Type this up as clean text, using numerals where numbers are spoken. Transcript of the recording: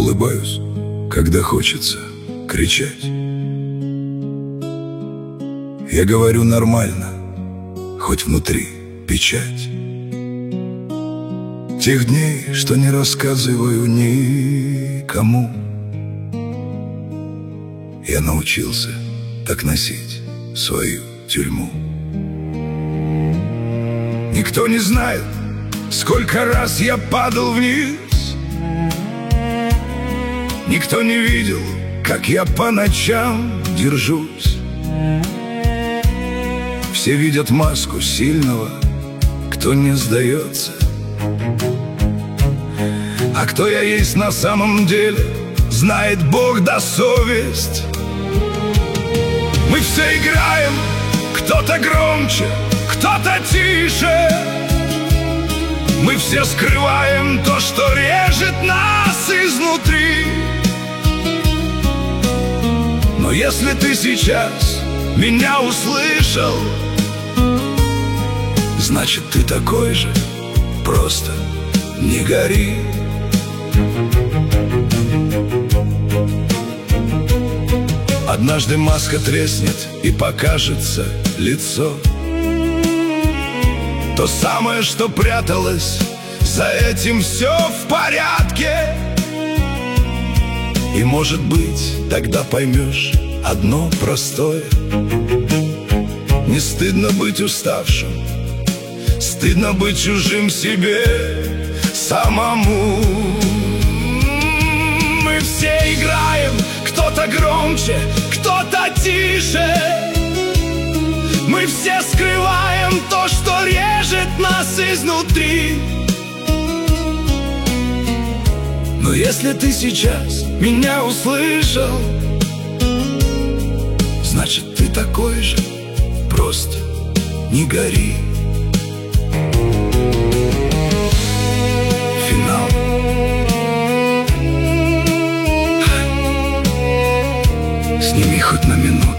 улыбаюсь, когда хочется кричать. Я говорю нормально, хоть внутри печать. Тех дней, что не рассказываю никому, я научился так носить свою тюрьму. Никто не знает, сколько раз я падал вниз. Никто не видел, как я по ночам держусь. Все видят маску сильного, кто не сдается. А кто я есть на самом деле, знает Бог да совесть. Мы все играем, кто-то громче, кто-то тише. Мы все скрываем то, что режет нас изнутри. Но если ты сейчас меня услышал, значит, ты такой же, просто не гори. Однажды маска треснет и покажется лицо, то самое, что пряталось, за этим все в порядке. И, может быть, тогда поймешь одно простое: не стыдно быть уставшим, стыдно быть чужим себе самому. Мы все играем, кто-то громче, кто-то тише. Мы все скрываем то, что режет нас изнутри. Но если ты сейчас меня услышал, значит, ты такой же, просто не гори. Финал. Сними хоть на минуту.